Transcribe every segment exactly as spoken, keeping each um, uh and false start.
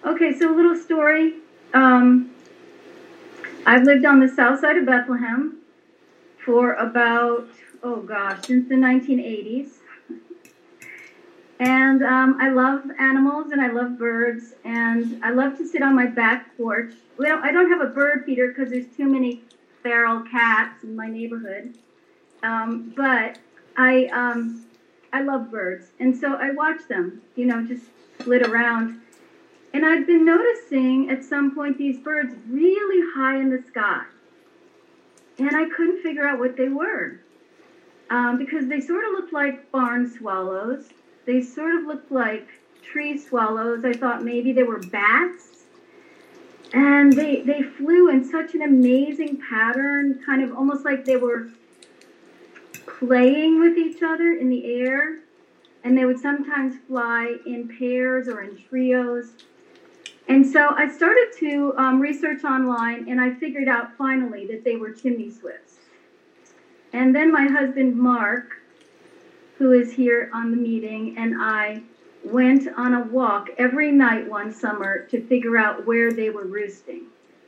Okay, so a little story. Um, I've lived on the south side of Bethlehem for about, oh gosh, since the nineteen eighties. And um, I love animals and I love birds, and I love to sit on my back porch. We don't, I don't have a bird feeder because there's too many feral cats in my neighborhood. Um, but I um, I love birds, and so I watch them, you know, just flit around. And I've been noticing at some point these birds really high in the sky, and I couldn't figure out what they were um, because they sort of looked like barn swallows. They sort of looked like tree swallows. I thought maybe they were bats. And they, they flew in such an amazing pattern, kind of almost like they were playing with each other in the air. And they would sometimes fly in pairs or in trios. And so I started to um, research online, and I figured out finally that they were chimney swifts. And then my husband, Mark, who is here on the meeting, and I went on a walk every night one summer to figure out where they were roosting.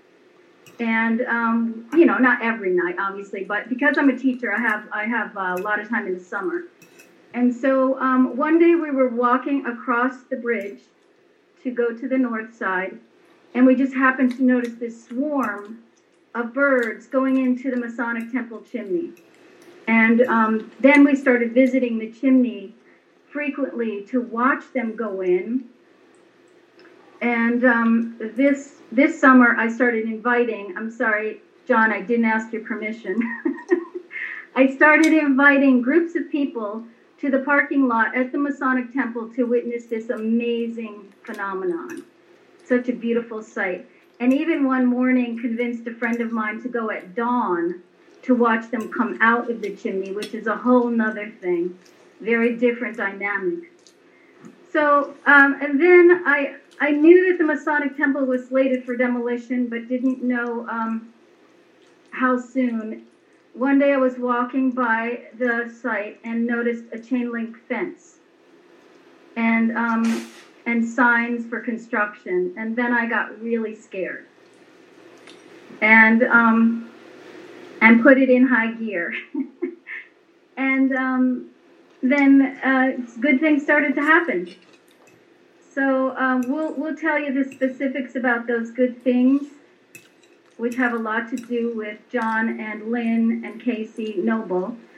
And, um, you know, not every night, obviously, but because I'm a teacher, I have I have a lot of time in the summer. And so um, one day we were walking across the bridge to go to the north side, and we just happened to notice this swarm of birds going into the Masonic Temple chimney. And um, then we started visiting the chimney frequently to watch them go in. And um, this this summer I started inviting, I'm sorry, John, I didn't ask your permission. I started inviting groups of people to the parking lot at the Masonic Temple to witness this amazing phenomenon. Such a beautiful sight. And even one morning convinced a friend of mine to go at dawn to watch them come out of the chimney, which is a whole nother thing. Very different dynamic. So, um, and then I I knew that the Masonic Temple was slated for demolition, but didn't know um, how soon. One day I was walking by the site and noticed a chain link fence and um, and signs for construction. And then I got really scared. And um, and put it in high gear. and um, then uh, good things started to happen. So um, we'll we'll tell you the specifics about those good things, which have a lot to do with John and Lynn and Casey Noble.